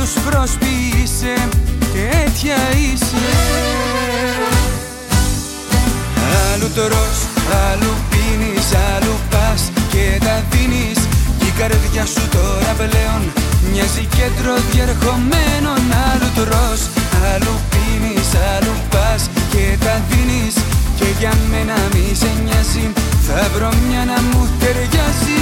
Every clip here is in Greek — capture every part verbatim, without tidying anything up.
όλους προσποιείσαι, τέτοια είσαι. Άλλου τρως, άλλου πίνεις, άλλου πας και τα δίνεις. Κι η καρδιά σου τώρα πλέον μοιάζει κέντρο διερχομένων. Άλλου τρως, άλλου πίνεις, άλλου πας και τα δίνεις. Και για μένα μη σε νοιάζει, θα βρω μια να μου ταιριάζει.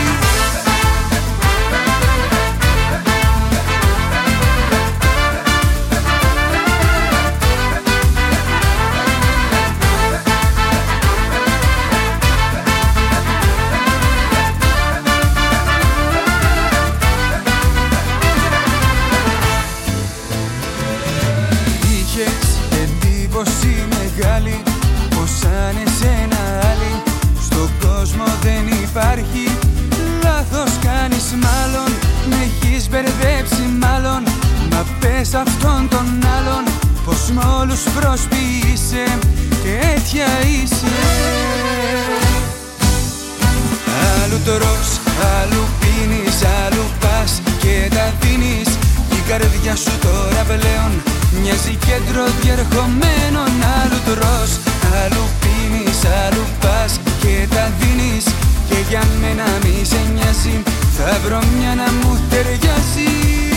Εντύπωση μεγάλη πως σαν εσένα άλλη στον κόσμο δεν υπάρχει. Λάθος κάνεις μάλλον, με έχεις μπερδέψει μάλλον. Μα πες αυτόν τον άλλον πως μ' όλους προσποιείσαι, τέτοια είσαι. Άλλου τρως, άλλου πίνεις, άλλου πας και τα δίνεις. Η καρδιά σου τώρα πλέον μοιάζει κέντρο διερχομένων. Άλλου τρως, άλλου πίνεις, άλλου πας και τα δίνεις. Και για μένα μη σε νοιάζει, θα βρω μια να μου ταιριάζει.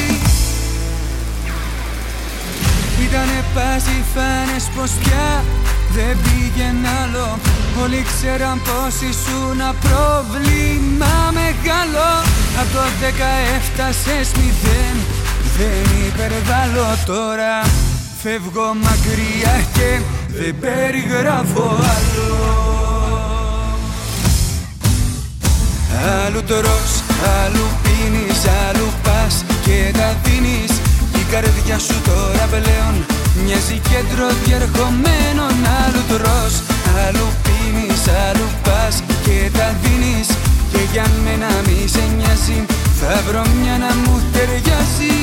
Ήτανε πάση φάνες πως πια δεν πήγαινε άλλο. Όλοι ξέραν πως ήσουν πρόβλημα μεγάλο. Απ' το δέκα έφτασες μηδέν, δεν υπερβάλλω τώρα. Φεύγω μακριά και δεν περιγράφω άλλο. Άλλου τρως, άλλου πίνεις, άλλου πας και τα δίνεις. Η καρδιά σου τώρα πλέον μοιάζει κέντρο διερχομένων. Άλλου τρως, άλλου πίνεις, άλλου πας και τα δίνεις. Και για μένα μη σε νοιάζει, θα βρω μια να μου ταιριάζει.